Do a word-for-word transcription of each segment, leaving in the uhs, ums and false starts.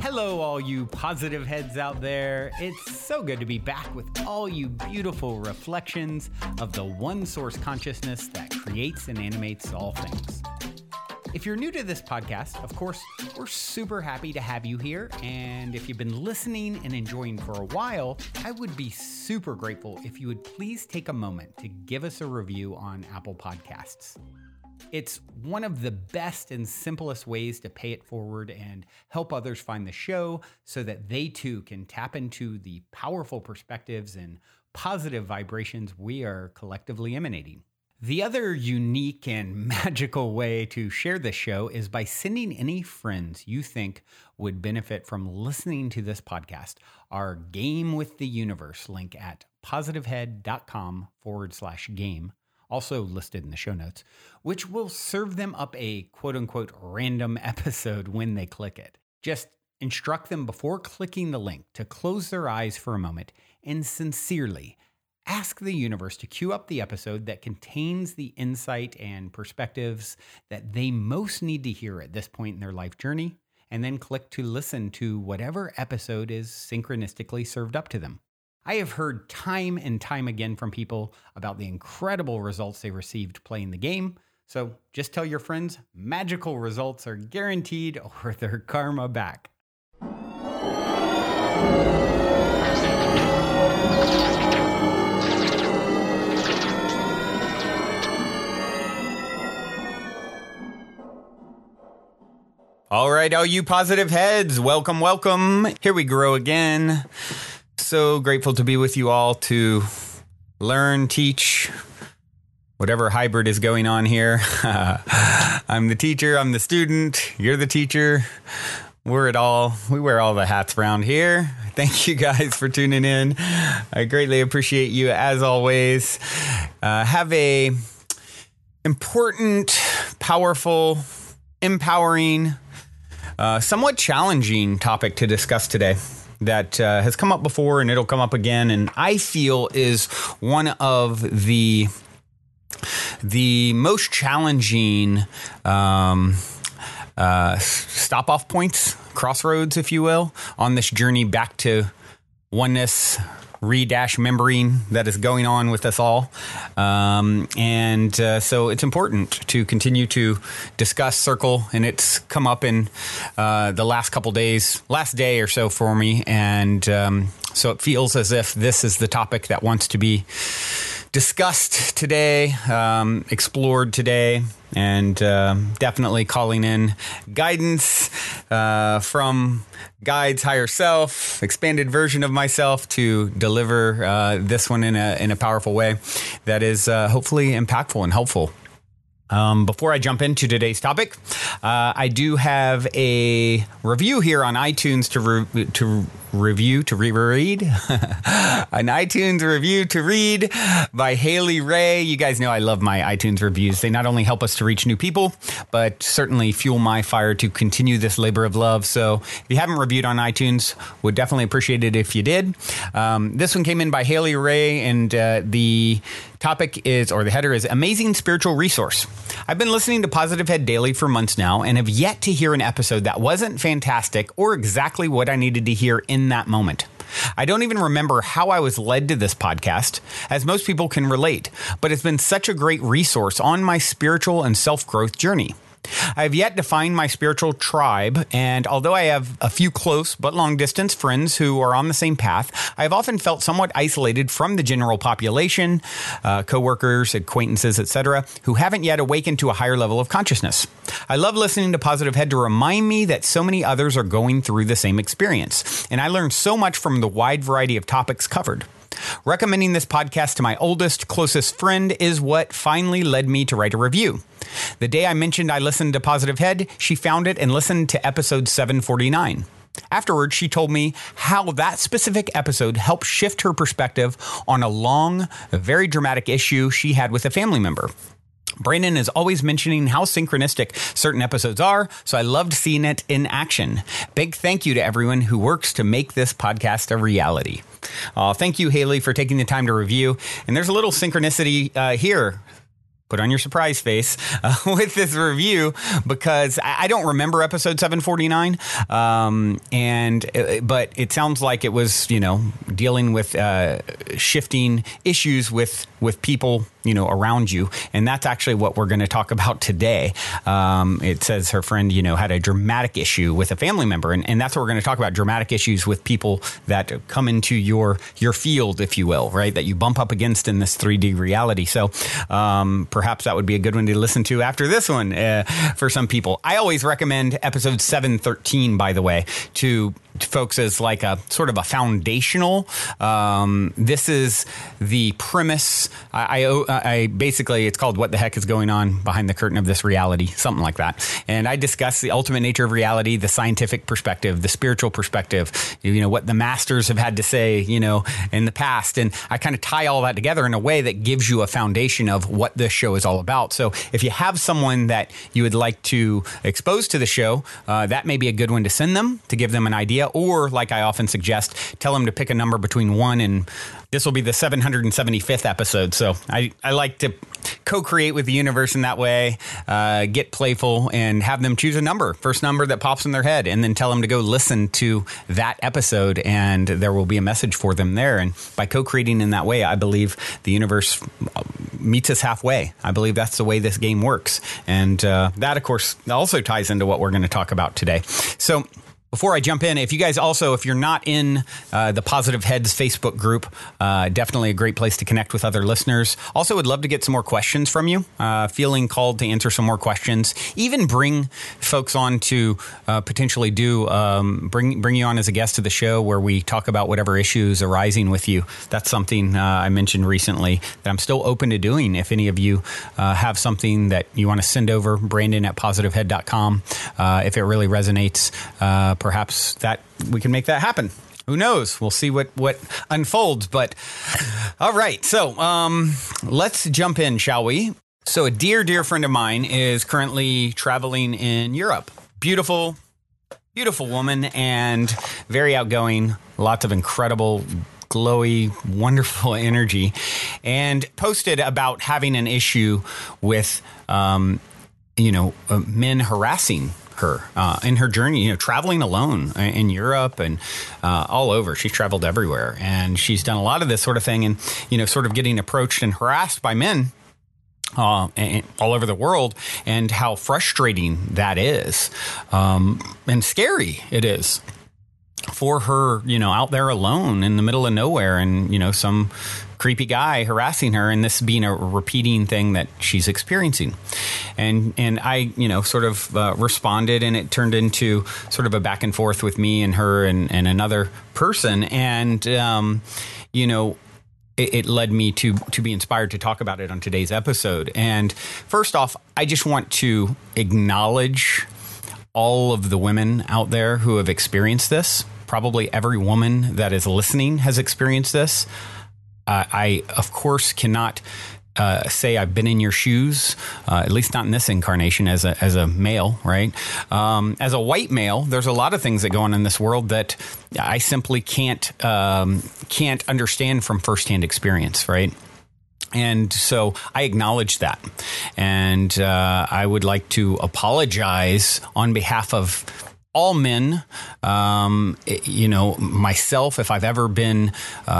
Hello, all you positive heads out there. It's so good to be back with all you beautiful reflections of the one source consciousness that creates and animates all things. If you're new to this podcast, of course, we're super happy to have you here. And if you've been listening and enjoying for a while, I would be super grateful if you would please take a moment to give us a review on Apple Podcasts. It's one of the best and simplest ways to pay it forward and help others find the show so that they too can tap into the powerful perspectives and positive vibrations we are collectively emanating. The other unique and magical way to share this show is by sending any friends you think would benefit from listening to this podcast our Game with the Universe link at positivehead.com forward slash game. Also listed in the show notes, which will serve them up a quote-unquote random episode when they click it. Just instruct them before clicking the link to close their eyes for a moment and sincerely ask the universe to queue up the episode that contains the insight and perspectives that they most need to hear at this point in their life journey, and then click to listen to whatever episode is synchronistically served up to them. I have heard time and time again from people about the incredible results they received playing the game. So just tell your friends magical results are guaranteed or their karma back. All right, all you positive heads, welcome, welcome. Here we grow again. So grateful to be with you all to learn, teach, whatever hybrid is going on here. I'm the teacher, I'm the student, you're the teacher. We're it all. We wear all the hats around here. Thank you guys for tuning in. I greatly appreciate you as always. Uh, have a important, powerful, empowering, uh, somewhat challenging topic to discuss today that uh, has come up before and it'll come up again, and I feel is one of the the most challenging um, uh, stop-off points, crossroads, if you will, on this journey back to oneness, re-remembering that is going on with us all. Um, and uh, so it's important to continue to discuss circle, and it's come up in uh, the last couple days, last day or so for me. And um, so it feels as if this is the topic that wants to be discussed today, um, explored today, and uh, definitely calling in guidance uh, from guides, higher self, expanded version of myself to deliver uh, this one in a in a powerful way that is uh, hopefully impactful and helpful. Um, before I jump into today's topic, uh, I do have a review here on iTunes to re- to review to reread an iTunes review to read by Haley Ray. You guys know I love my iTunes reviews. They not only help us to reach new people, but certainly fuel my fire to continue this labor of love. So if you haven't reviewed on iTunes, would definitely appreciate it if you did. Um, this one came in by Haley Ray, and uh, the topic is, or the header is, Amazing Spiritual Resource. I've been listening to Positive Head Daily for months now and have yet to hear an episode that wasn't fantastic or exactly what I needed to hear in that moment. I don't even remember how I was led to this podcast, as most people can relate, but it's been such a great resource on my spiritual and self-growth journey. I have yet to find my spiritual tribe, and although I have a few close but long-distance friends who are on the same path, I have often felt somewhat isolated from the general population, uh, coworkers, acquaintances, et cetera, who haven't yet awakened to a higher level of consciousness. I love listening to Positive Head to remind me that so many others are going through the same experience, and I learned so much from the wide variety of topics covered. Recommending this podcast to my oldest, closest friend is what finally led me to write a review. The day I mentioned I listened to Positive Head, she found it and listened to episode seven forty-nine. Afterwards, she told me how that specific episode helped shift her perspective on a long, very dramatic issue she had with a family member. Brandon is always mentioning how synchronistic certain episodes are, so I loved seeing it in action. Big thank you to everyone who works to make this podcast a reality. Uh, thank you, Haley, for taking the time to review. And there's a little synchronicity uh, here. put on your surprise face uh, with this review, because I, I don't remember episode seven forty-nine. Um, and, uh, but it sounds like it was, you know, dealing with uh, shifting issues with, with people, you know, around you. And that's actually what we're going to talk about today. Um, it says her friend, you know, had a dramatic issue with a family member. And, and that's what we're going to talk about, dramatic issues with people that come into your, your field, if you will, right? That you bump up against in this three D reality. So, um, perhaps that would be a good one to listen to after this one uh, for some people. I always recommend episode seven thirteen, by the way, to, to folks as like a sort of a foundational. Um, this is the premise. I, I, I basically, it's called What the Heck is Going On Behind the Curtain of This Reality, something like that. And I discuss the ultimate nature of reality, the scientific perspective, the spiritual perspective, you know, what the masters have had to say, you know, in the past. And I kind of tie all that together in a way that gives you a foundation of what this show is all about. So if you have someone that you would like to expose to the show, uh, that may be a good one to send them to give them an idea. Or, like I often suggest, tell them to pick a number between one and this will be the seven hundred seventy-fifth episode. So I, I like to co-create with the universe in that way, uh, get playful and have them choose a number, first number that pops in their head, and then tell them to go listen to that episode, and there will be a message for them there. And by co-creating in that way, I believe the universe meets us halfway. I believe that's the way this game works. And uh, that, of course, also ties into what we're going to talk about today. So before I jump in, if you guys also, if you're not in uh, the Positive Heads Facebook group, uh, definitely a great place to connect with other listeners. Also, would love to get some more questions from you. Uh, feeling called to answer some more questions. Even bring folks on to uh, potentially do, um, bring bring you on as a guest to the show where we talk about whatever issues arising with you. That's something uh, I mentioned recently that I'm still open to doing. If any of you uh, have something that you want to send over, Brandon at positive head dot com. Uh, if it really resonates, uh, perhaps that we can make that happen. Who knows? We'll see what, what unfolds. But all right. So um, let's jump in, shall we? So a dear, dear friend of mine is currently traveling in Europe. Beautiful, beautiful woman and very outgoing. Lots of incredible, glowy, wonderful energy. And posted about having an issue with, um, you know, uh, men harassing her uh, in her journey, you know, traveling alone in Europe and uh, all over. She's traveled everywhere, and she's done a lot of this sort of thing, and you know, sort of getting approached and harassed by men uh, and, all over the world, and how frustrating that is, um, and scary it is for her, you know, out there alone in the middle of nowhere, and you know, some creepy guy harassing her, and this being a repeating thing that she's experiencing. And and I, you know, sort of uh, responded, and it turned into sort of a back and forth with me and her and, and another person. And, um, you know, it, it led me to to be inspired to talk about it on today's episode. And first off, I just want to acknowledge all of the women out there who have experienced this. Probably every woman that is listening has experienced this. Uh, I, of course, cannot uh, say I've been in your shoes, uh, at least not in this incarnation as a as a male, right? Um, as a white male, there's a lot of things that go on in this world that I simply can't um, can't understand from firsthand experience, right? And so I acknowledge that. And uh, I would like to apologize on behalf of all men, um, you know, myself, if I've ever been,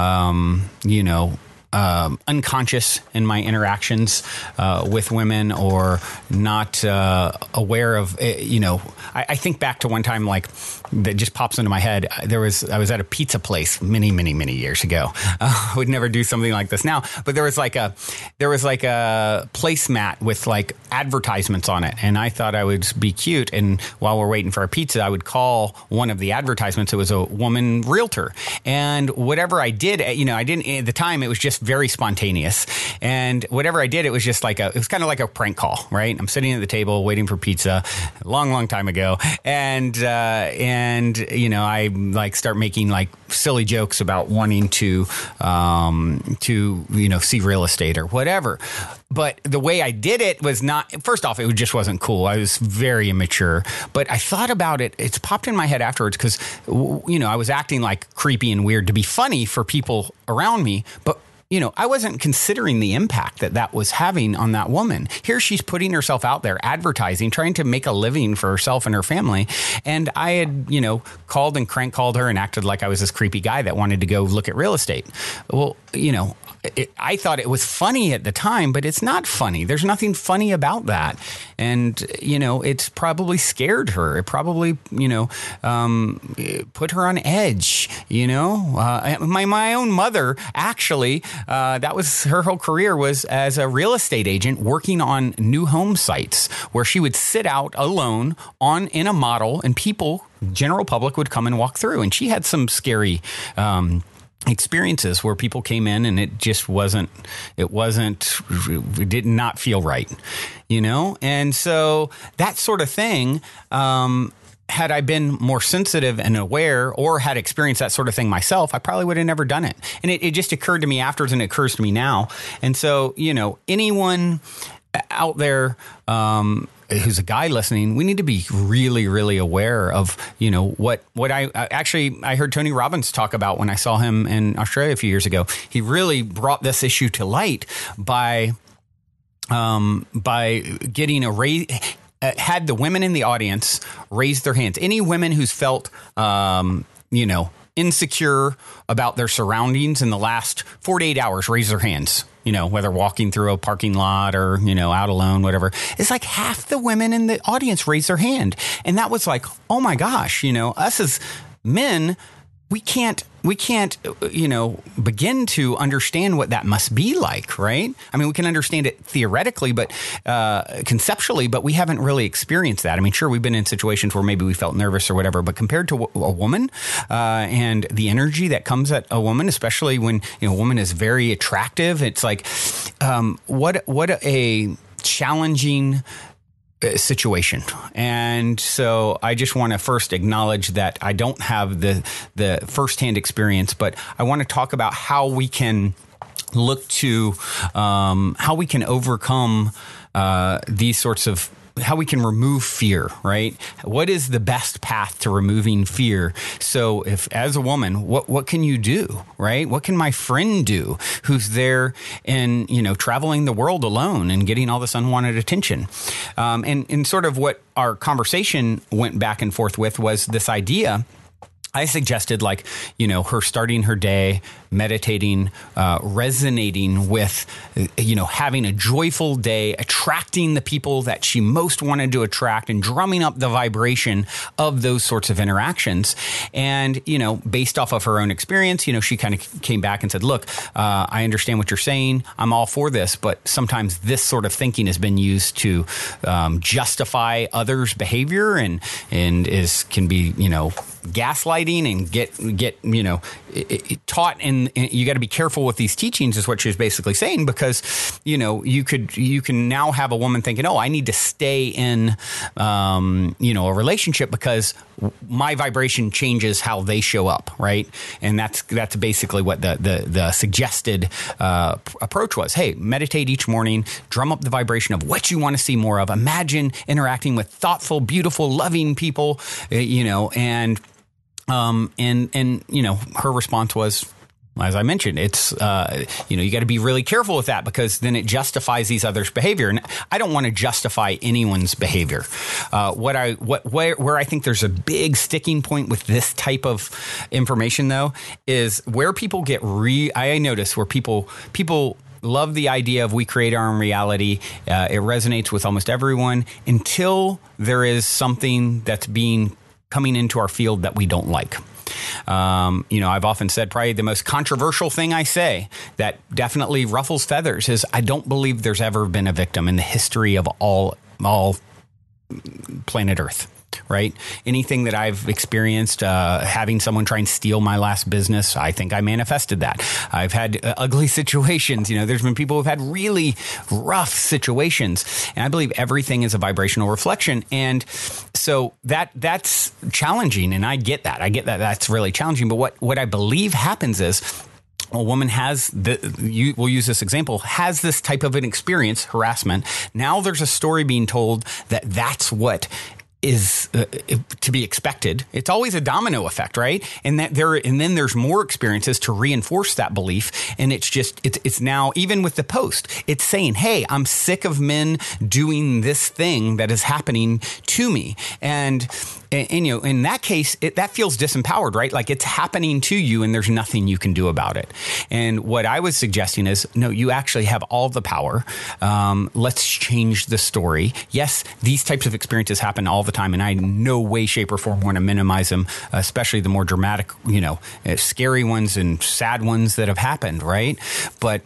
um, you know, um, unconscious in my interactions uh, with women, or not uh, aware of, you know, I, I think back to one time, like, that just pops into my head. There was, I was at a pizza place many, many, many years ago. Uh, I would never do something like this now, but there was like a, there was like a placemat with like advertisements on it. And I thought I would be cute. And while we're waiting for our pizza, I would call one of the advertisements. It was a woman realtor. And whatever I did, you know, I didn't, at the time, it was just very spontaneous. And whatever I did, it was just like a, it was kind of like a prank call, right? I'm sitting at the table waiting for pizza a long, long time ago. And, uh, and, And, you know, I like start making like silly jokes about wanting to, um, to, you know, see real estate or whatever. But the way I did it was not, first off, it just wasn't cool. I was very immature, but I thought about it. It's popped in my head afterwards because, you know, I was acting like creepy and weird to be funny for people around me. But you know, I wasn't considering the impact that that was having on that woman. Here she's putting herself out there, advertising, trying to make a living for herself and her family. And I had, you know, called and crank called her and acted like I was this creepy guy that wanted to go look at real estate. Well, you know, It, I thought it was funny at the time, but it's not funny. There's nothing funny about that. And, you know, it's probably scared her. It probably, you know, um, put her on edge, you know. Uh, my, my own mother, actually, uh, that was her whole career was as a real estate agent working on new home sites where she would sit out alone on in a model and people, general public, would come and walk through. And she had some scary um experiences where people came in and it just wasn't, it wasn't, it did not feel right, you know? And so that sort of thing, um, had I been more sensitive and aware or had experienced that sort of thing myself, I probably would have never done it. And it, it just occurred to me afterwards and it occurs to me now. And so, you know, anyone out there, um, who's a guy listening, we need to be really, really aware of, you know, what, what I actually, I heard Tony Robbins talk about when I saw him in Australia a few years ago. He really brought this issue to light by, um, by getting a raise, uh, had the women in the audience raise their hands. Any women who's felt, um, you know, insecure about their surroundings in the last forty-eight hours, raise their hands. You know, whether walking through a parking lot or, you know, out alone, whatever. It's like half the women in the audience raised their hand. And that was like, oh my gosh, you know, us as men, we can't, we can't, you know, begin to understand what that must be like, right? I mean, we can understand it theoretically, but uh, conceptually, but we haven't really experienced that. I mean, sure, we've been in situations where maybe we felt nervous or whatever, but compared to a woman uh, and the energy that comes at a woman, especially when, you know, a woman is very attractive, it's like, um, what, what a challenging situation. And so I just want to first acknowledge that I don't have the the firsthand experience, but I want to talk about how we can look to um, how we can overcome uh, these sorts of how we can remove fear, right? What is the best path to removing fear? So if, as a woman, what, what can you do, right? What can my friend do who's there and, you know, traveling the world alone and getting all this unwanted attention? Um, and, and sort of what our conversation went back and forth with was this idea. I suggested, like, you know, her starting her day, meditating, uh, resonating with, you know, having a joyful day, attracting the people that she most wanted to attract and drumming up the vibration of those sorts of interactions. And, you know, based off of her own experience, you know, she kind of came back and said, look, uh, I understand what you're saying. I'm all for this. But sometimes this sort of thinking has been used to um, justify others' behavior and, and is can be, you know, gaslighting and get get you know it, it taught, and, and you got to be careful with these teachings is what she was basically saying, because you know you could you can now have a woman thinking, oh, I need to stay in um, you know a relationship because my vibration changes how they show up, right? And that's that's basically what the the, the suggested uh, approach was. Hey, meditate each morning, drum up the vibration of what you want to see more of. Imagine interacting with thoughtful, beautiful, loving people, you know, and Um, and, and, you know, her response was, as I mentioned, it's, uh, you know, you got to be really careful with that because then it justifies these others' behavior. And I don't want to justify anyone's behavior. Uh, what I, what, where, where I think there's a big sticking point with this type of information, though, is where people get re, I notice where people, people, love the idea of we create our own reality. Uh, it resonates with almost everyone until there is something that's being coming into our field that we don't like. Um, you know, I've often said probably the most controversial thing I say that definitely ruffles feathers is I don't believe there's ever been a victim in the history of all, all planet Earth. Right? Anything that I've experienced, uh, having someone try and steal my last business, I think I manifested that. I've had uh, ugly situations. You know, there's been people who've had really rough situations, and I believe everything is a vibrational reflection. And so that that's challenging, and I get that. I get that that's really challenging. But what what I believe happens is, a woman has, the, you, we'll use this example, has this type of an experience, harassment. Now there's a story being told that that's what is uh, to be expected. It's always a domino effect, right? And that there, and then there's more experiences to reinforce that belief. And it's just, it's, it's now, even with the post, it's saying, hey, I'm sick of men doing this thing that is happening to me. And, and, and you know, in that case, it, that feels disempowered, right? Like it's happening to you and there's nothing you can do about it. And what I was suggesting is, no, you actually have all the power. Um, let's change the story. Yes, these types of experiences happen all the time, and I in no way, shape, or form want to minimize them, especially the more dramatic, you know, scary ones and sad ones that have happened, right? But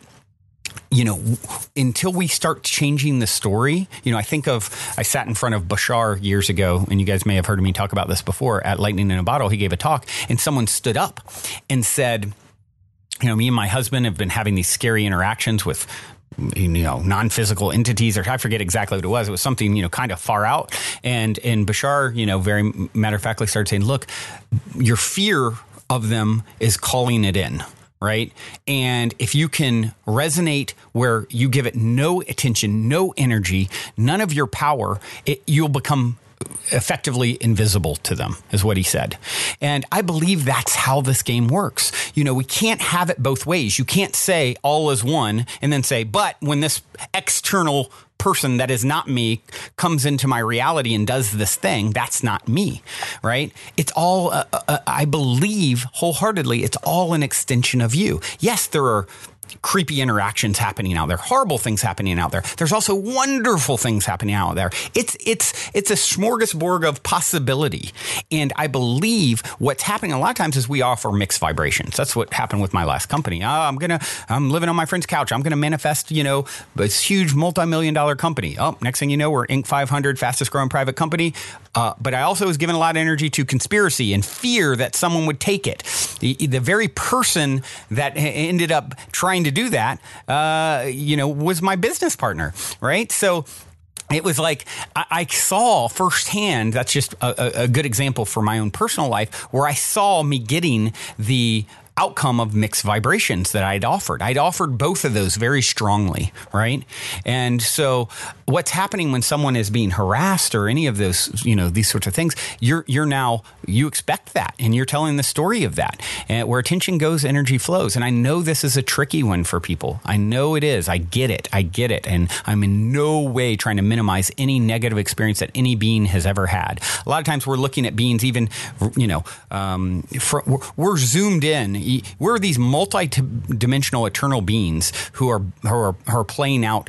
you know, until we start changing the story, you know, I think of, I sat in front of Bashar years ago, and you guys may have heard me talk about this before, at Lightning in a Bottle. He gave a talk, and someone stood up and said, you know, me and my husband have been having these scary interactions with, you know, non-physical entities, or I forget exactly what it was. It was something, you know, kind of far out. And, and Bashar, you know, very matter of factly started saying, look, your fear of them is calling it in. Right. And if you can resonate where you give it no attention, no energy, none of your power, it, you'll become effectively invisible to them, is what he said. And I believe that's how this game works. You know, we can't have it both ways. You can't say all is one and then say, but when this external person that is not me comes into my reality and does this thing, that's not me, right? It's all, uh, uh, I believe wholeheartedly, it's all an extension of you. Yes, there are creepy interactions happening out there, horrible things happening out there. There's also wonderful things happening out there. It's it's it's a smorgasbord of possibility. And I believe what's happening a lot of times is we offer mixed vibrations. That's what happened with my last company. Oh, I'm gonna I'm living on my friend's couch. I'm gonna manifest, you know, this huge multi-million dollar company. Oh, next thing you know, we're Inc five hundred, fastest growing private company. Uh, but I also was given a lot of energy to conspiracy and fear that someone would take it. The, the very person that ended up trying to do that, uh, you know, was my business partner, right? So it was like I, I saw firsthand, that's just a, a good example for my own personal life, where I saw me getting the outcome of mixed vibrations that I'd offered. I'd offered both of those very strongly, right? And so what's happening when someone is being harassed or any of those, you know, these sorts of things, you're you're now, you expect that, and you're telling the story of that. And where attention goes, energy flows. And I know this is a tricky one for people. I know it is. I get it. I get it. And I'm in no way trying to minimize any negative experience that any being has ever had. A lot of times we're looking at beings even, you know, um, for, we're, we're zoomed in. We're these multi-dimensional eternal beings who are, who are, who are playing out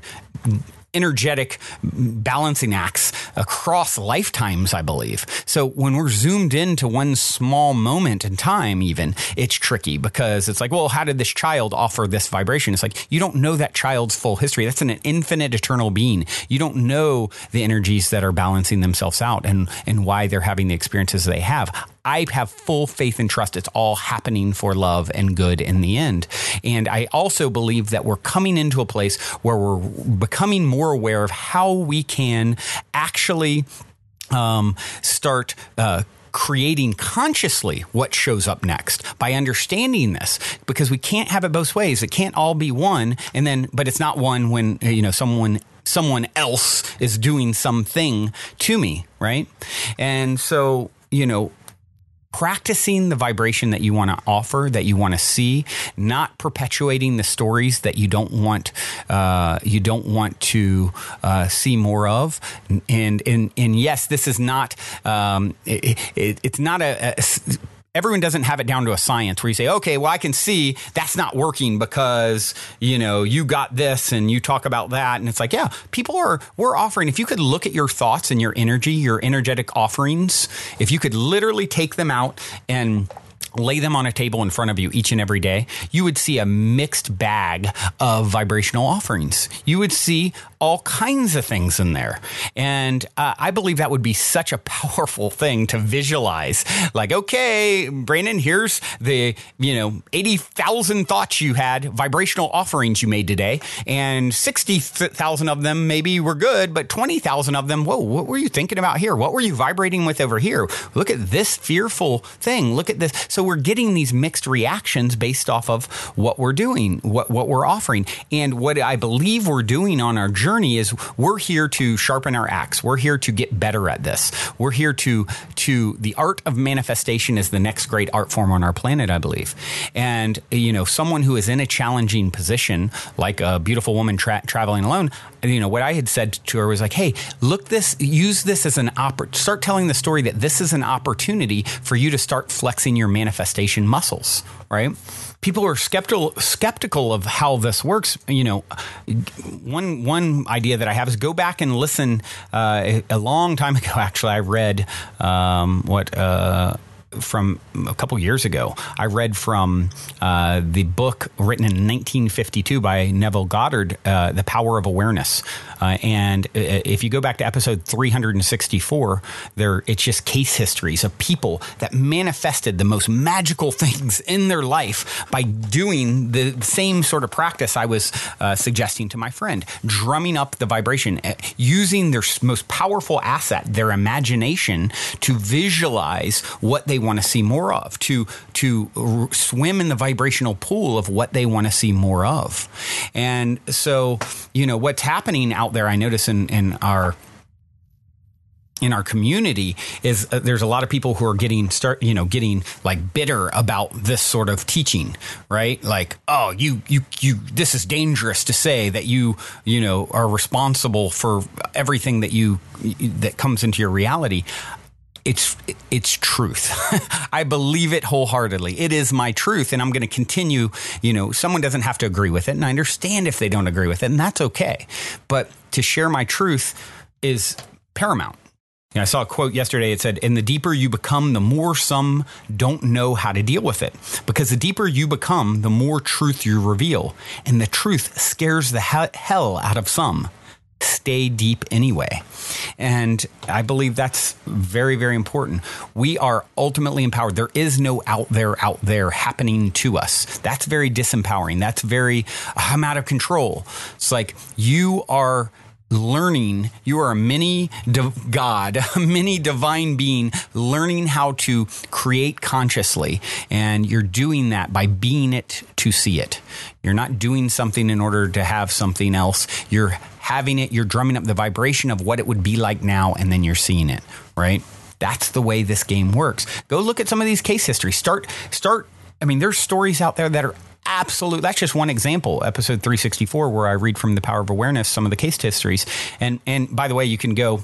energetic balancing acts across lifetimes, I believe. So when we're zoomed into one small moment in time, even, it's tricky because it's like, well, how did this child offer this vibration? It's like, you don't know that child's full history. That's an infinite eternal being. You don't know the energies that are balancing themselves out and, and why they're having the experiences they have. I have full faith and trust it's all happening for love and good in the end. And I also believe that we're coming into a place where we're becoming more aware of how we can actually um, start uh, creating consciously what shows up next by understanding this, because we can't have it both ways. It can't all be one, and then, but it's not one when, you know, someone someone else is doing something to me, right? And so, you know, practicing the vibration that you want to offer, that you want to see, not perpetuating the stories that you don't want, uh, you don't want to uh, see more of. And and and yes, this is not, um, it, it, it's not a, a everyone doesn't have it down to a science where you say, okay, well, I can see that's not working because, you know, you got this and you talk about that. And it's like, yeah, people are, we're offering, if you could look at your thoughts and your energy, your energetic offerings, if you could literally take them out and lay them on a table in front of you each and every day, you would see a mixed bag of vibrational offerings. You would see all kinds of things in there. And uh, I believe that would be such a powerful thing to visualize. Like, okay, Brandon, here's the, you know, eighty thousand thoughts you had, vibrational offerings you made today, and sixty thousand of them maybe were good, but twenty thousand of them, whoa, what were you thinking about here? What were you vibrating with over here? Look at this fearful thing. Look at this. So we're getting these mixed reactions based off of what we're doing, what, what we're offering. And what I believe we're doing on our journey journey is we're here to sharpen our axe. We're here to get better at this. We're here to, to the art of manifestation is the next great art form on our planet, I believe. And, you know, someone who is in a challenging position, like a beautiful woman tra- traveling alone, you know, what I had said to her was like, hey, look this, use this as an oppor- start telling the story that this is an opportunity for you to start flexing your manifestation muscles, right? People are skeptical skeptical of how this works. You know, one one idea that I have is go back and listen. Uh, a, a long time ago, actually, I read um, what. Uh, from a couple years ago, I read from uh, the book written in nineteen fifty-two by Neville Goddard, uh, The Power of Awareness. Uh, and if you go back to episode three hundred sixty-four, there it's just case histories of people that manifested the most magical things in their life by doing the same sort of practice I was uh, suggesting to my friend, drumming up the vibration, using their most powerful asset, their imagination, to visualize what they want to see more of, to to r- swim in the vibrational pool of what they want to see more of. And so, you know, what's happening out there, I notice in, in our in our community is uh, there's a lot of people who are getting start, you know, getting like bitter about this sort of teaching, right? Like, oh, you, you, you, this is dangerous to say that you, you know, are responsible for everything that you, that comes into your reality. It's it's truth. I believe it wholeheartedly. It is my truth, and I'm going to continue. You know, someone doesn't have to agree with it, and I understand if they don't agree with it, and that's okay. But to share my truth is paramount. You know, I saw a quote yesterday. It said, "And the deeper you become, the more some don't know how to deal with it. Because the deeper you become, the more truth you reveal, and the truth scares the he- hell out of some. Stay deep anyway." And I believe that's very, very important. We are ultimately empowered. There is no out there, out there happening to us. That's very disempowering. That's very, I'm out of control. It's like you are learning, you are a mini div- God, a mini divine being learning how to create consciously. And you're doing that by being it to see it. You're not doing something in order to have something else. You're having it, you're drumming up the vibration of what it would be like now, and then you're seeing it, right? That's the way this game works. Go look at some of these case histories. Start, start. I mean, there's stories out there that are absolute. That's just one example. Episode three sixty-four, where I read from The Power of Awareness, some of the case histories. And, and by the way, you can go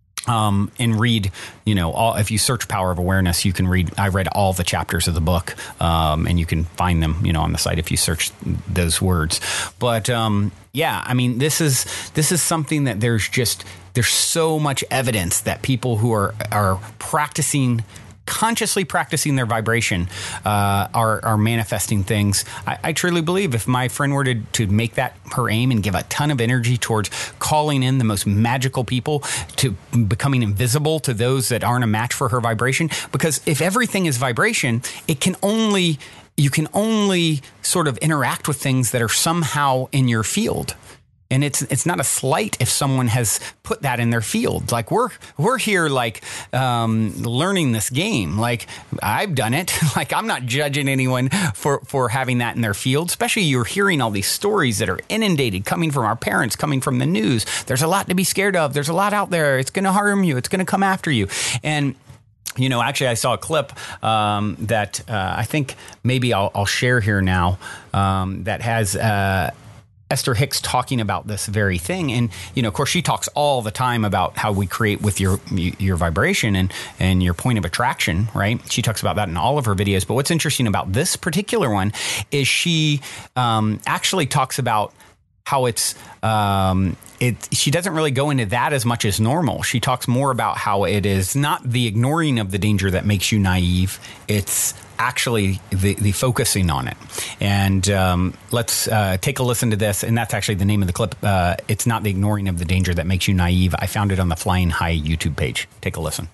Um, and read, you know, all, if you search Power of Awareness, you can read, I read all the chapters of the book, um, and you can find them, you know, on the site if you search those words. But, um, yeah, I mean, this is, this is something that there's just, there's so much evidence that people who are, are practicing consciously practicing their vibration uh, are, are manifesting things. I, I truly believe if my friend were to, to make that her aim and give a ton of energy towards calling in the most magical people, to becoming invisible to those that aren't a match for her vibration, because if everything is vibration, it can only, you can only sort of interact with things that are somehow in your field. And it's it's not a slight if someone has put that in their field. Like we're we're here like um, learning this game. Like I've done it. Like I'm not judging anyone for, for having that in their field. Especially you're hearing all these stories that are inundated, coming from our parents, coming from the news. There's a lot to be scared of. There's a lot out there. It's going to harm you. It's going to come after you. And you know, actually, I saw a clip um, that uh, I think maybe I'll, I'll share here now um, that has. Uh, Esther Hicks talking about this very thing. And, you know, of course, she talks all the time about how we create with your your vibration and, and your point of attraction, right? She talks about that in all of her videos. But what's interesting about this particular one is she um, actually talks about how it's, um, it, she doesn't really go into that as much as normal. She talks more about how it is not the ignoring of the danger that makes you naive. It's actually the, the focusing on it. And um, let's uh, take a listen to this. And that's actually the name of the clip. Uh, it's not the ignoring of the danger that makes you naive. I found it on the Flying High YouTube page. Take a listen.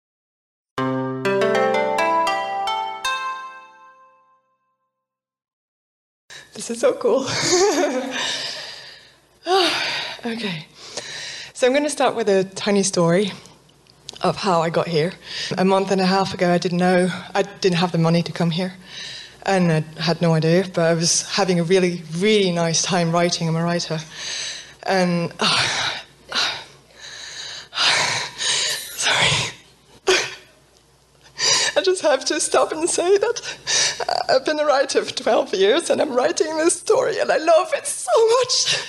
This is so cool. Okay, so I'm going to start with a tiny story of how I got here. A month and a half ago, I didn't know, I didn't have the money to come here, and I had no idea, but I was having a really, really nice time writing. I'm a writer. And, oh, sorry. I just have to stop and say that I've been a writer for twelve years and I'm writing this story and I love it so much.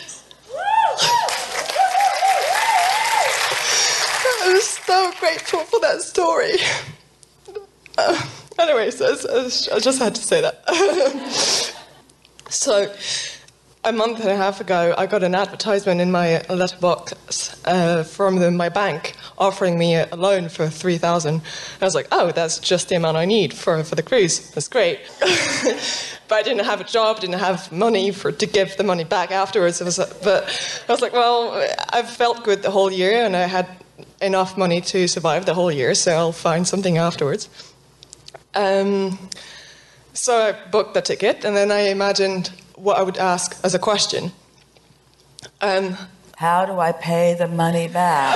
I'm so grateful for that story. Uh, anyway, so, so I just had to say that. So, a month and a half ago, I got an advertisement in my letterbox uh, from the, my bank offering me a loan for three thousand dollars. I was like, oh, that's just the amount I need for, for the cruise. That's great. But I didn't have a job, didn't have money for to give the money back afterwards. It was, but I was like, well, I've felt good the whole year, and I had enough money to survive the whole year, so I'll find something afterwards. Um, so I booked the ticket, and then I imagined what I would ask as a question. Um, How do I pay the money back?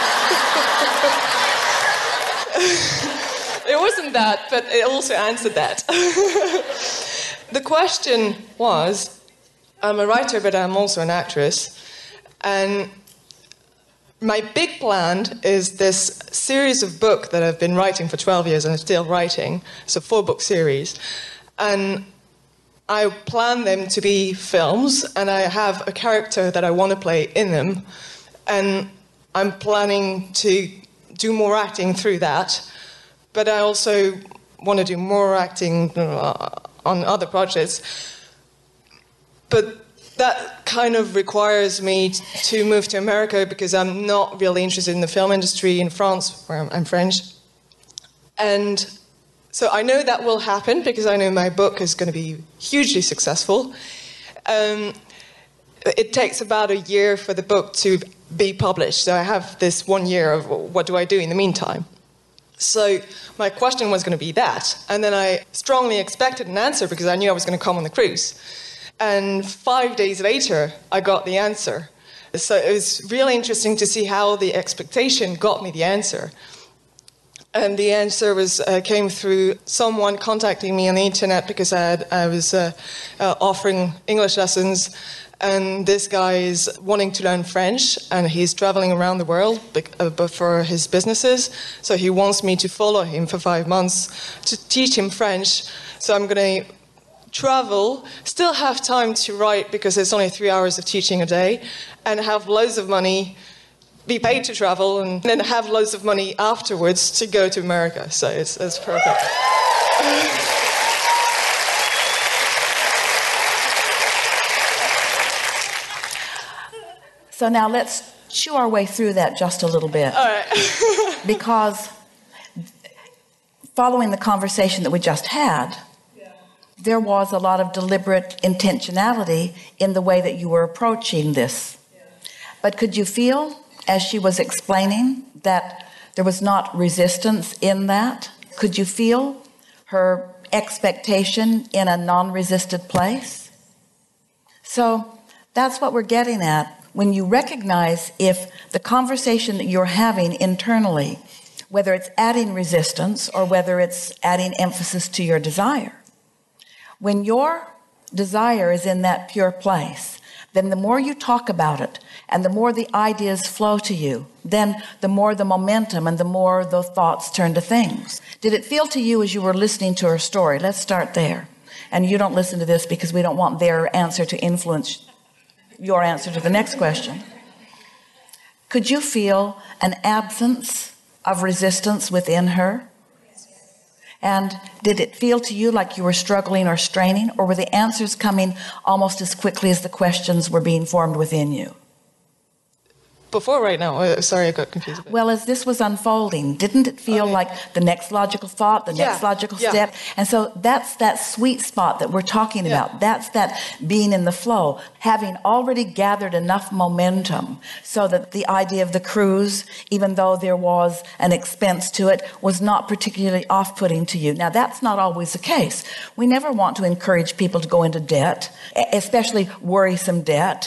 It wasn't that, but it also answered that. The question was, I'm a writer, but I'm also an actress, and my big plan is this series of books that I've been writing for twelve years and I'm still writing. It's a four-book series. And I plan them to be films, and I have a character that I want to play in them. And I'm planning to do more acting through that. But I also want to do more acting uh, on other projects. But that kind of requires me to move to America because I'm not really interested in the film industry in France, where I'm, I'm French. And so I know that will happen because I know my book is going to be hugely successful. Um, it takes about a year for the book to be published. So I have this one year of what do I do in the meantime. So my question was going to be that. And then I strongly expected an answer because I knew I was going to come on the cruise. And five days later, I got the answer. So it was really interesting to see how the expectation got me the answer. And the answer was uh, came through someone contacting me on the internet because I, had, I was uh, uh, offering English lessons. And this guy is wanting to learn French, and he's traveling around the world but for his businesses. So he wants me to follow him for five months to teach him French. So I'm going to travel, still have time to write because it's only three hours of teaching a day, and have loads of money, be paid to travel, and then have loads of money afterwards to go to America. So it's, it's perfect. So now let's chew our way through that just a little bit. All right. Because following the conversation that we just had, there was a lot of deliberate intentionality in the way that you were approaching this. But could you feel, as she was explaining, that there was not resistance in that? Could you feel her expectation in a non-resisted place? So that's what we're getting at. When you recognize if the conversation that you're having internally, whether it's adding resistance or whether it's adding emphasis to your desire, when your desire is in that pure place, then the more you talk about it and the more the ideas flow to you, then the more the momentum and the more the thoughts turn to things. Did it feel to you as you were listening to her story? Let's start there. And you don't listen to this because we don't want their answer to influence your answer to the next question. Could you feel an absence of resistance within her? And did it feel to you like you were struggling or straining, or were the answers coming almost as quickly as the questions were being formed within you? Before right now, uh, sorry, I got confused a bit. Well, as this was unfolding, didn't it feel Okay. like the next logical thought, the Yeah, next logical yeah. step? And so that's that sweet spot that we're talking Yeah. about. That's that being in the flow, having already gathered enough momentum so that the idea of the cruise, even though there was an expense to it, was not particularly off-putting to you. Now, that's not always the case. We never want to encourage people to go into debt, especially worrisome debt.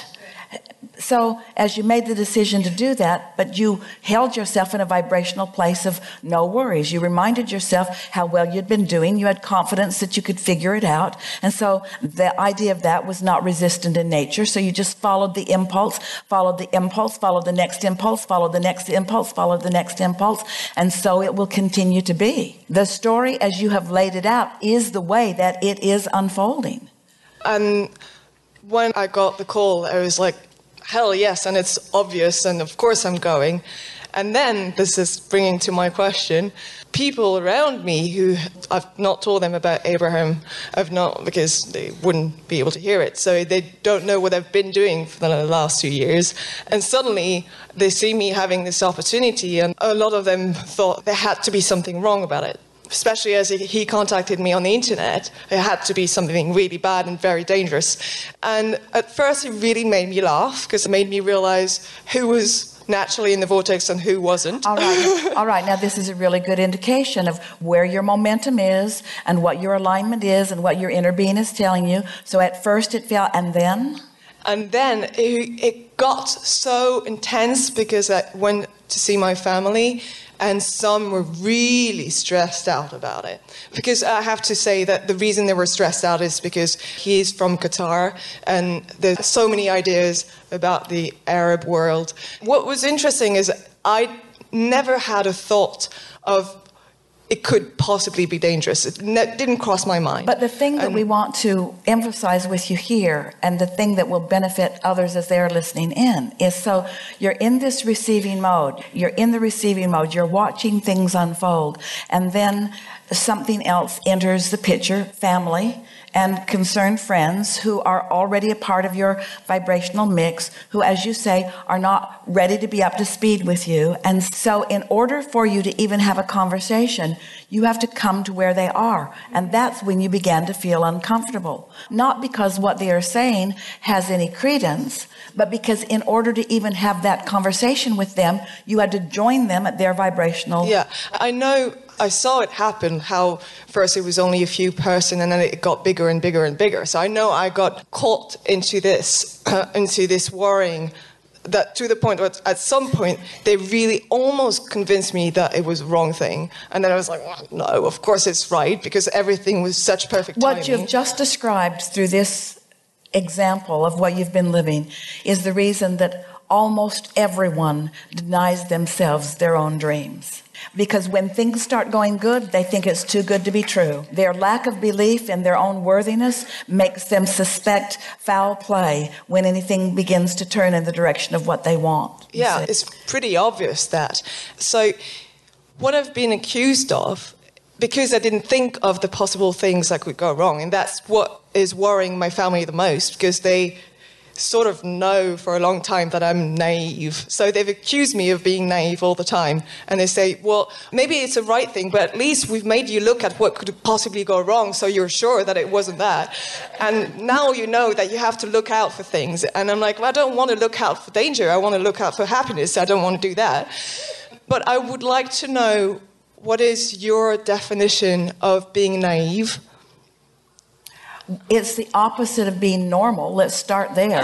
So as you made the decision to do that, but you held yourself in a vibrational place of no worries. You reminded yourself how well you'd been doing. You had confidence that you could figure it out. And so the idea of that was not resistant in nature. So you just followed the impulse, followed the impulse, followed the next impulse, followed the next impulse, followed the next impulse. And so it will continue to be. The story as you have laid it out is the way that it is unfolding. And when I got the call, I was like, hell yes, and it's obvious, and of course I'm going. And then, this is bringing to my question, people around me who I've not told them about Abraham, I've not, because they wouldn't be able to hear it, so they don't know what I've been doing for the last two years. And suddenly, they see me having this opportunity, and a lot of them thought there had to be something wrong about it. Especially as he contacted me on the internet, it had to be something really bad and very dangerous. And at first it really made me laugh, because it made me realize who was naturally in the vortex and who wasn't. All right, all right. Now this is a really good indication of where your momentum is and what your alignment is and what your inner being is telling you. So at first it felt, and then? And then it, it got so intense because I went to see my family, and some were really stressed out about it. Because I have to say that the reason they were stressed out is because he's from Qatar, and there's so many ideas about the Arab world. What was interesting is I never had a thought of it could possibly be dangerous. It ne- didn't cross my mind. But the thing that and, we want to emphasize with you here, and the thing that will benefit others as they're listening in, is so you're in this receiving mode. You're in the receiving mode. You're watching things unfold. And then something else enters the picture, family and concerned friends who are already a part of your vibrational mix, who, as you say, are not ready to be up to speed with you. And so in order for you to even have a conversation, you have to come to where they are. And that's when you began to feel uncomfortable. Not because what they are saying has any credence, but because in order to even have that conversation with them, you had to join them at their vibrational. Yeah, I know. I saw it happen, how first it was only a few person and then it got bigger and bigger and bigger. So I know I got caught into this, uh, into this worrying, that to the point where at some point they really almost convinced me that it was the wrong thing. And then I was like, well, no, of course it's right, because everything was such perfect timing. What you've just described through this example of what you've been living is the reason that almost everyone denies themselves their own dreams. Because when things start going good, they think it's too good to be true. Their lack of belief in their own worthiness makes them suspect foul play when anything begins to turn in the direction of what they want. Yeah, it's pretty obvious that. So what I've been accused of, because I didn't think of the possible things that could go wrong, and that's what is worrying my family the most, because they sort of know for a long time that I'm naive. So they've accused me of being naive all the time. And they say, well, maybe it's a right thing, but at least we've made you look at what could possibly go wrong, so you're sure that it wasn't that. And now you know that you have to look out for things. And I'm like, well, I don't want to look out for danger. I want to look out for happiness. I don't want to do that. But I would like to know, what is your definition of being naive? It's the opposite of being normal. Let's start there.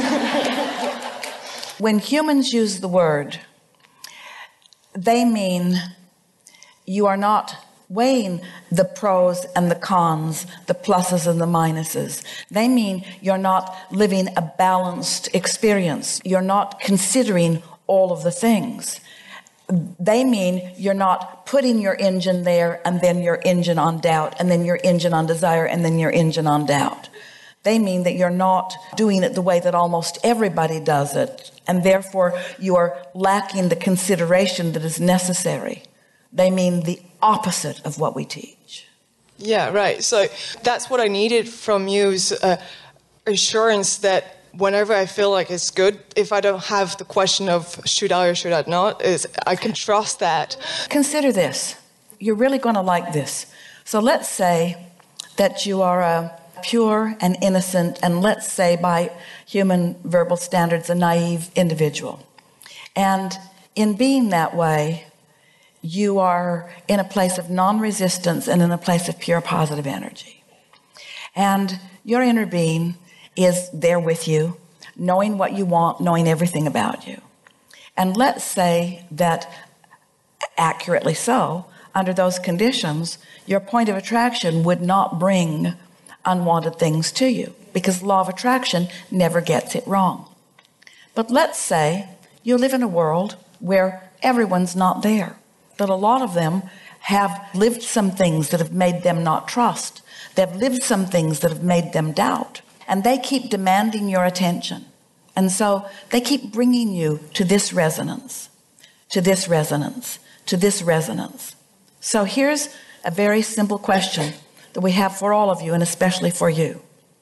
When humans use the word, they mean you are not weighing the pros and the cons, the pluses and the minuses. They mean you're not living a balanced experience. You're not considering all of the things. They mean you're not putting your engine there and then your engine on doubt and then your engine on desire and then your engine on doubt. They mean that you're not doing it the way that almost everybody does it, and therefore you are lacking the consideration that is necessary. They mean the opposite of what we teach. Yeah, right. So that's what I needed from you, is uh, assurance that whenever I feel like it's good, if I don't have the question of should I or should I not, is I can trust that. Consider this. You're really going to like this. So let's say that you are a pure and innocent, and let's say by human verbal standards, a naive individual. And in being that way, you are in a place of non-resistance and in a place of pure positive energy. And your inner being is there with you, knowing what you want, knowing everything about you. And let's say that, accurately so, under those conditions, your point of attraction would not bring unwanted things to you, because law of attraction never gets it wrong. But let's say you live in a world where everyone's not there, that a lot of them have lived some things that have made them not trust. They've lived some things that have made them doubt, and they keep demanding your attention. And so they keep bringing you to this resonance, to this resonance, to this resonance. So here's a very simple question that we have for all of you, and especially for you.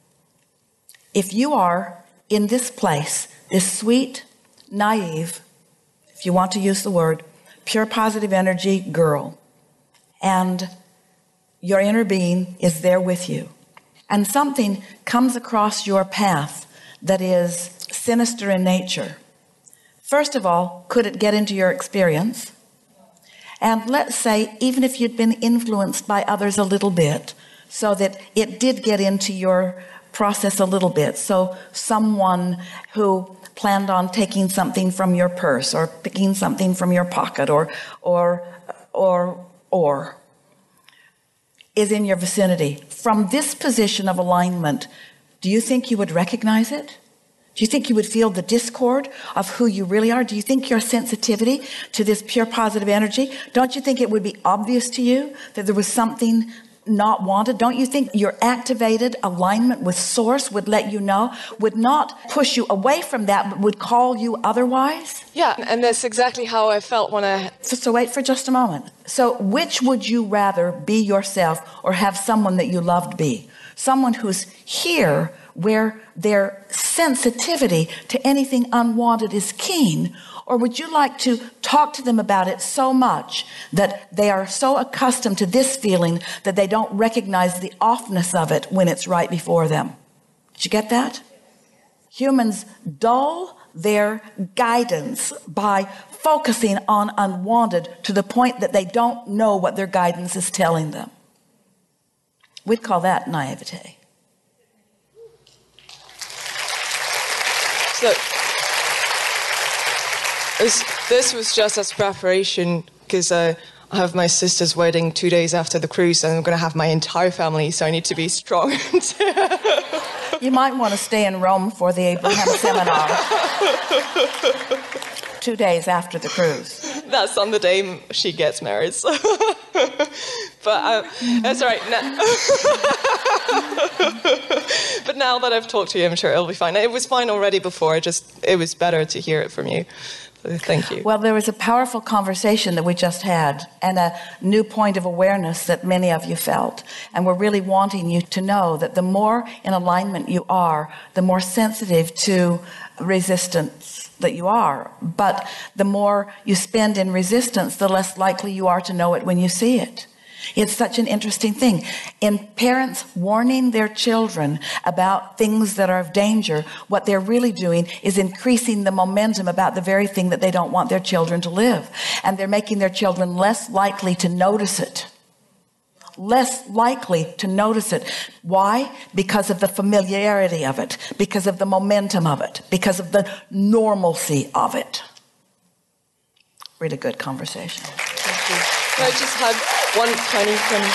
If you are in this place, this sweet, naive, if you want to use the word, pure positive energy girl, and your inner being is there with you, and something comes across your path that is sinister in nature, first of all, could it get into your experience? And let's say, even if you'd been influenced by others a little bit, so that it did get into your process a little bit, so someone who planned on taking something from your purse or picking something from your pocket or or or or is in your vicinity, from this position of alignment, do you think you would recognize it? Do you think you would feel the discord of who you really are? Do you think your sensitivity to this pure positive energy, don't you think it would be obvious to you that there was something not wanted? Don't you think your activated alignment with source would let you know, would not push you away from that, but would call you otherwise? Yeah, and that's exactly how I felt when I... So, so wait for just a moment. So which would you rather be yourself or have someone that you loved be? Someone who's here where their sensitivity to anything unwanted is keen, or would you like to talk to them about it so much that they are so accustomed to this feeling that they don't recognize the offness of it when it's right before them? Did you get that? Humans dull their guidance by focusing on unwanted to the point that they don't know what their guidance is telling them. We'd call that naivete. So this, this was just as preparation, because uh, I have my sister's wedding two days after the cruise, and I'm going to have my entire family, so I need to be strong. You might want to stay in Rome for the Abraham seminar. Two days after the cruise. That's on the day she gets married. So. But uh, that's all right. Now, but now that I've talked to you, I'm sure it'll be fine. It was fine already before. I just it was better to hear it from you. So thank you. Well, there was a powerful conversation that we just had, and a new point of awareness that many of you felt. And we're really wanting you to know that the more in alignment you are, the more sensitive to resistance that you are. But the more you spend in resistance, the less likely you are to know it when you see it. It's such an interesting thing. In parents warning their children about things that are of danger, what they're really doing is increasing the momentum about the very thing that they don't want their children to live. And they're making their children less likely to notice it. Less likely to notice it. Why? Because of the familiarity of it, because of the momentum of it, because of the normalcy of it. Really good conversation. Thank you. I just had one tiny thing.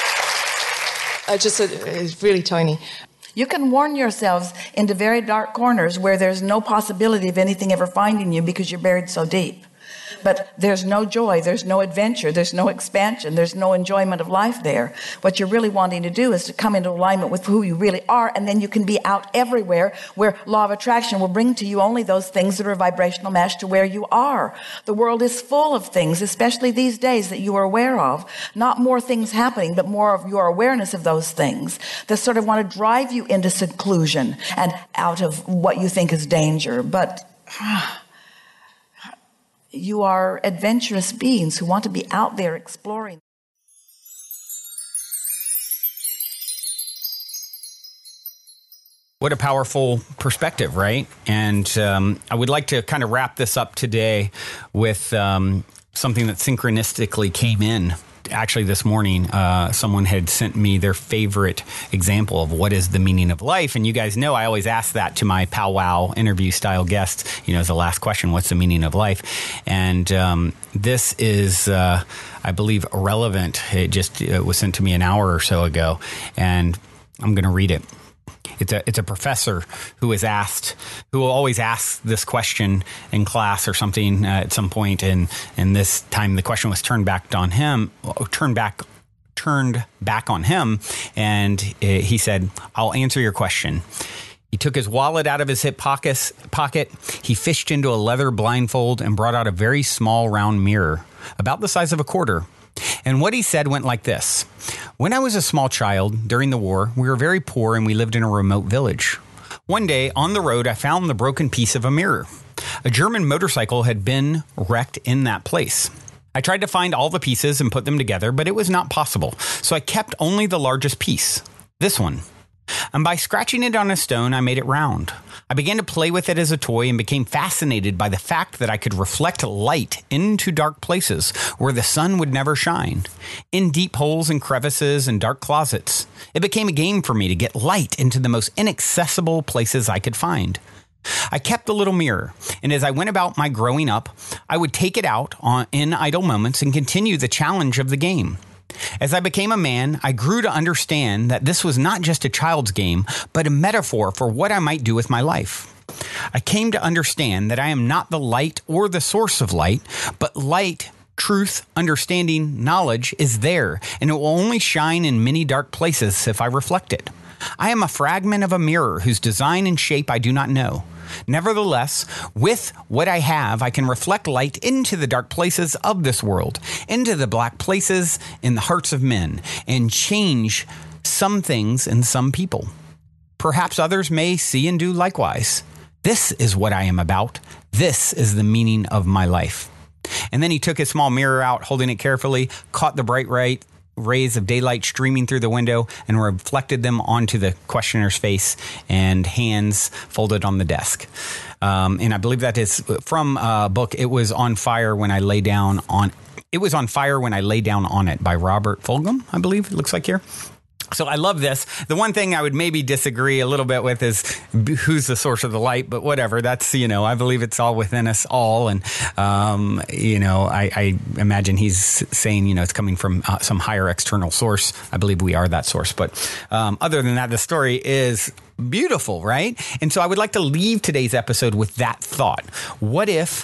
I just said it's really tiny. You can warn yourselves into very dark corners where there's no possibility of anything ever finding you because you're buried so deep. But there's no joy, there's no adventure, there's no expansion, there's no enjoyment of life there. What you're really wanting to do is to come into alignment with who you really are, and then you can be out everywhere where law of attraction will bring to you only those things that are a vibrational match to where you are. The world is full of things, especially these days, that you are aware of. Not more things happening, but more of your awareness of those things that sort of want to drive you into seclusion and out of what you think is danger. But you are adventurous beings who want to be out there exploring. What a powerful perspective, right? And um, I would like to kind of wrap this up today with um, something that synchronistically came in. Actually, this morning, uh, someone had sent me their favorite example of what is the meaning of life. And you guys know I always ask that to my powwow interview style guests, you know, as the last question, what's the meaning of life? And um, this is, uh, I believe, relevant. It just it was sent to me an hour or so ago, and I'm going to read it. It's a it's a professor who is asked, who will always ask this question in class or something uh, at some point, and and this time the question was turned back on him, turned back, turned back on him, and he said, "I'll answer your question." He took his wallet out of his hip pocket, pocket. He fished into a leather blindfold and brought out a very small round mirror, about the size of a quarter. And what he said went like this. When I was a small child during the war, we were very poor and we lived in a remote village. One day on the road, I found the broken piece of a mirror. A German motorcycle had been wrecked in that place. I tried to find all the pieces and put them together, but it was not possible. So I kept only the largest piece, this one. And by scratching it on a stone, I made it round. I began to play with it as a toy and became fascinated by the fact that I could reflect light into dark places where the sun would never shine, in deep holes and crevices and dark closets. It became a game for me to get light into the most inaccessible places I could find. I kept the little mirror, and as I went about my growing up, I would take it out on, in idle moments and continue the challenge of the game. As I became a man, I grew to understand that this was not just a child's game, but a metaphor for what I might do with my life. I came to understand that I am not the light or the source of light, but light, truth, understanding, knowledge is there, and it will only shine in many dark places if I reflect it. I am a fragment of a mirror whose design and shape I do not know. Nevertheless, with what I have, I can reflect light into the dark places of this world, into the black places in the hearts of men, and change some things in some people. Perhaps others may see and do likewise. This is what I am about. This is the meaning of my life. And then he took his small mirror out, holding it carefully, caught the bright right rays of daylight streaming through the window and reflected them onto the questioner's face and hands folded on the desk. Um, and I believe that is from a book. It was on fire when I lay down on it was on fire when I lay down on it by Robert Fulghum, I believe it looks like here. So I love this. The one thing I would maybe disagree a little bit with is who's the source of the light, but whatever. That's, you know, I believe it's all within us all. And, um, you know, I, I imagine he's saying, you know, it's coming from uh, some higher external source. I believe we are that source. But um, other than that, the story is beautiful, right? And so I would like to leave today's episode with that thought. What if,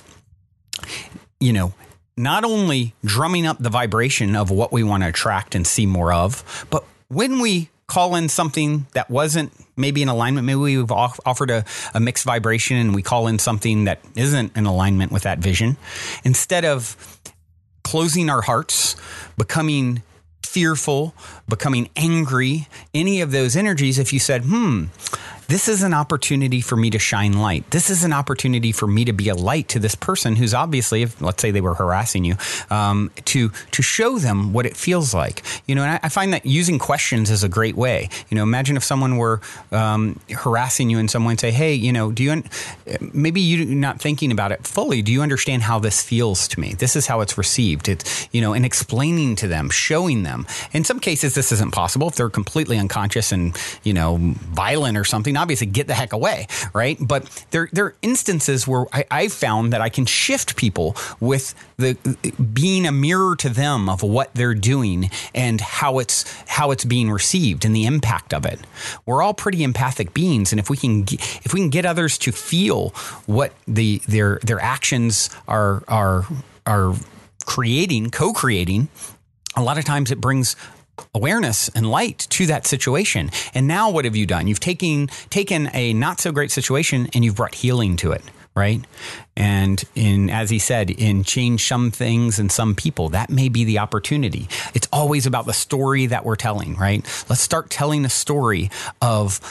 you know, not only drumming up the vibration of what we want to attract and see more of, but when we call in something that wasn't maybe in alignment, maybe we've off- offered a, a mixed vibration and we call in something that isn't in alignment with that vision, instead of closing our hearts, becoming fearful, becoming angry, any of those energies, if you said, hmm, this is an opportunity for me to shine light. This is an opportunity for me to be a light to this person who's obviously, if, let's say they were harassing you, um, to to show them what it feels like. You know, and I, I find that using questions is a great way. You know, imagine if someone were um, harassing you and someone say, hey, you know, do you, un- maybe you're not thinking about it fully. Do you understand how this feels to me? This is how it's received. It's, you know, and explaining to them, showing them. In some cases, this isn't possible. If they're completely unconscious and, you know, violent or something, obviously get the heck away, right? But there, there are instances where I, I've found that I can shift people with the being a mirror to them of what they're doing and how it's how it's being received and the impact of it. We're all pretty empathic beings, and if we can if we can get others to feel what the their their actions are are are creating, co-creating, a lot of times it brings awareness and light to that situation. And now what have you done? You've taken taken a not so great situation and you've brought healing to it, right? And in, as he said, in change some things and some people, that may be the opportunity. It's always about the story that we're telling, right? Let's start telling the story of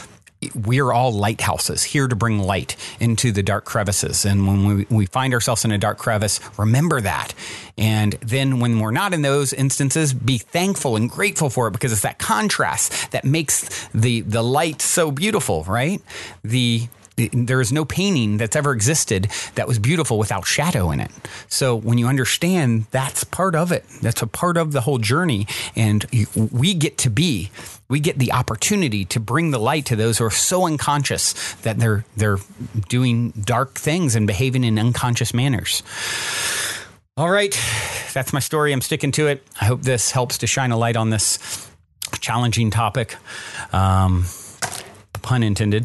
we're all lighthouses here to bring light into the dark crevices. And when we, we find ourselves in a dark crevice, remember that. And then when we're not in those instances, be thankful and grateful for it, because it's that contrast that makes the, the light so beautiful, right? The There is no painting that's ever existed that was beautiful without shadow in it. So when you understand, that's part of it. That's a part of the whole journey. And we get to be, we get the opportunity to bring the light to those who are so unconscious that they're, they're doing dark things and behaving in unconscious manners. All right. That's my story. I'm sticking to it. I hope this helps to shine a light on this challenging topic. Um, Pun intended.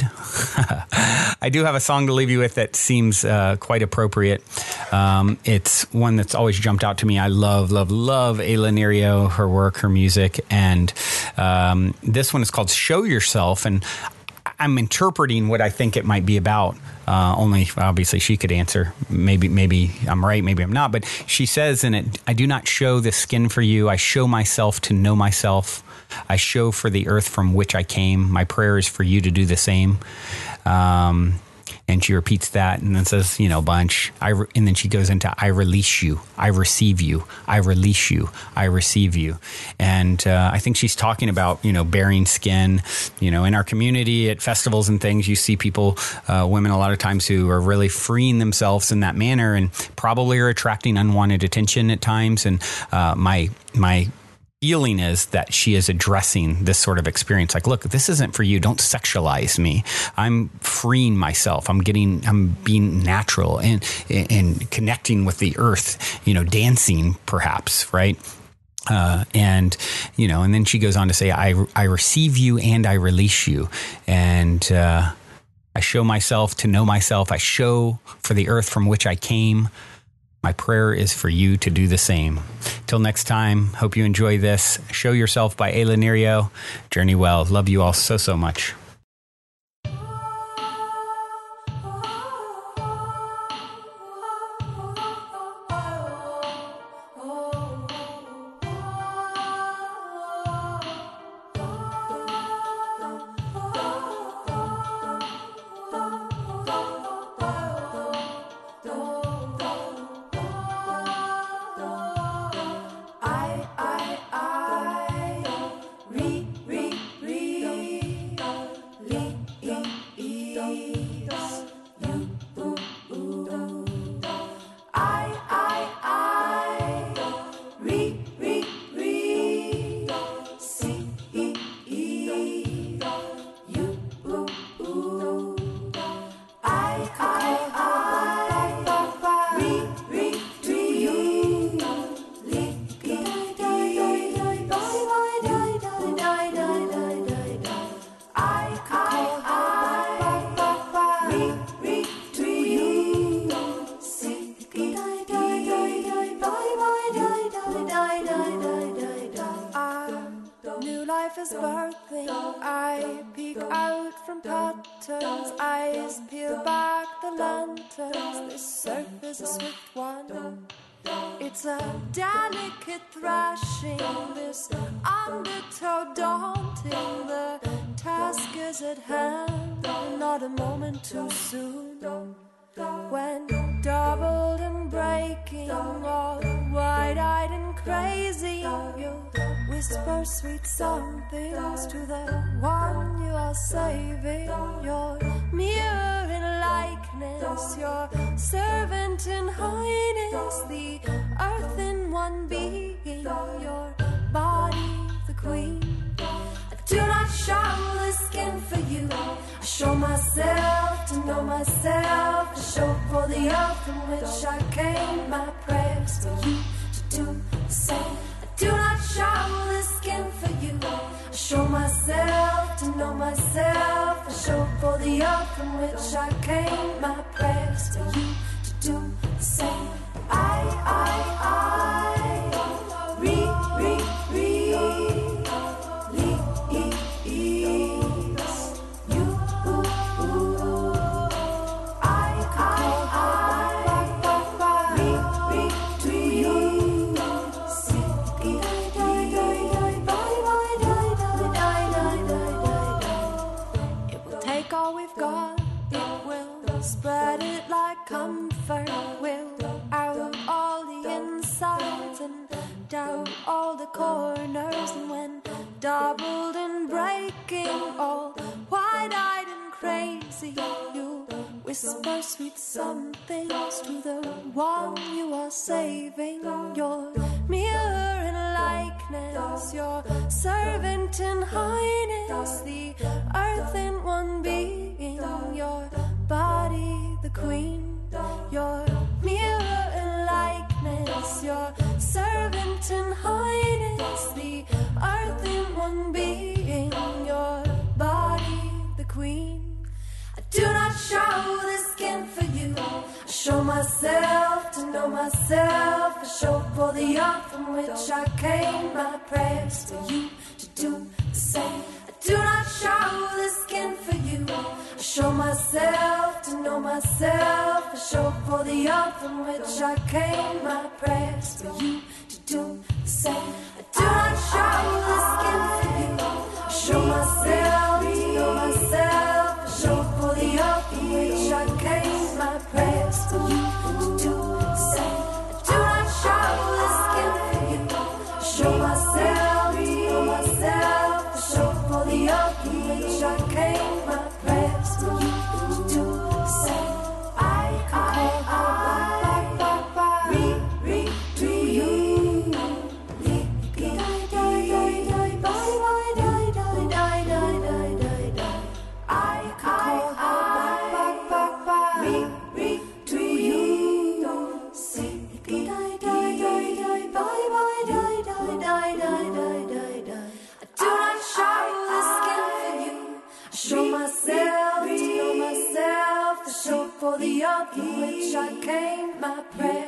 I do have a song to leave you with that seems uh, quite appropriate. Um, it's one that's always jumped out to me. I love, love, love Ayla Nerio, her work, her music. And um, this one is called Show Yourself. And I'm interpreting what I think it might be about. Uh, only obviously she could answer. Maybe, maybe I'm right. Maybe I'm not. But she says in it, I do not show the skin for you. I show myself to know myself. I show for the earth from which I came. My prayer is for you to do the same. Um, and she repeats that and then says, you know, a bunch. I re- and then she goes into, I release you. I receive you. I release you. I receive you. And uh, I think she's talking about, you know, bearing skin. You know, in our community at festivals and things, you see people, uh, women a lot of times who are really freeing themselves in that manner and probably are attracting unwanted attention at times. And uh, my, my, feeling is that she is addressing this sort of experience. Like, look, this isn't for you. Don't sexualize me. I'm freeing myself. I'm getting, I'm being natural and, and connecting with the earth, you know, dancing perhaps, right? Uh, and, you know, and then she goes on to say, I, I receive you and I release you. And, uh, I show myself to know myself. I show for the earth from which I came. My prayer is for you to do the same. Till next time, hope you enjoy this. Show Yourself by Ayla Nerio. Journey well. Love you all so, so much. Is birthing. I peek out from patterns, eyes peel back the lanterns. This surf is a swift one. It's a delicate thrashing, this undertow daunting. The task is at hand, not a moment too soon. When doubled and breaking, all wide-eyed and crazy, you whisper sweet somethings to the one you are saving. Your mirror in likeness, your servant in highness, the earth in one being, your body the queen. I do not show the skin for you. I show myself to know myself. I show for the earth from which I came. My prayers for you to do the same. I do not show the skin for you. I show myself to know myself. I show for the earth from which I came. My prayers for you to do the same. I, I, I, re, re, re. corners, and when doubled and breaking, all wide-eyed and crazy, you whisper sweet somethings to the one you are saving. Your mirror and likeness, your servant and highness, the earth in one being, your body the queen. Your mirror and likeness, your servant and highness, the earth in one being, your body the queen. I do not show the skin for you, I show myself to know myself. I show for the earth from which I came, my prayers to you to do the same. I do not show the skin for you, I show myself to know myself. I show for the earth from which I came, my prayers to you to do the same. I do not show the skin for you, I show myself to know myself. I show for the earth from which I came, my prayers to you to do the same. I do not show the skin for you, I show myself to know myself. I show for the earth from which I came, my prayers to you to do the same. I can call re re to you. I call re re to you. Say die die die die bye bye die die die die die die die. I do not show the skin for you, I show myself to know myself. I show for the earth from which I came, my prayer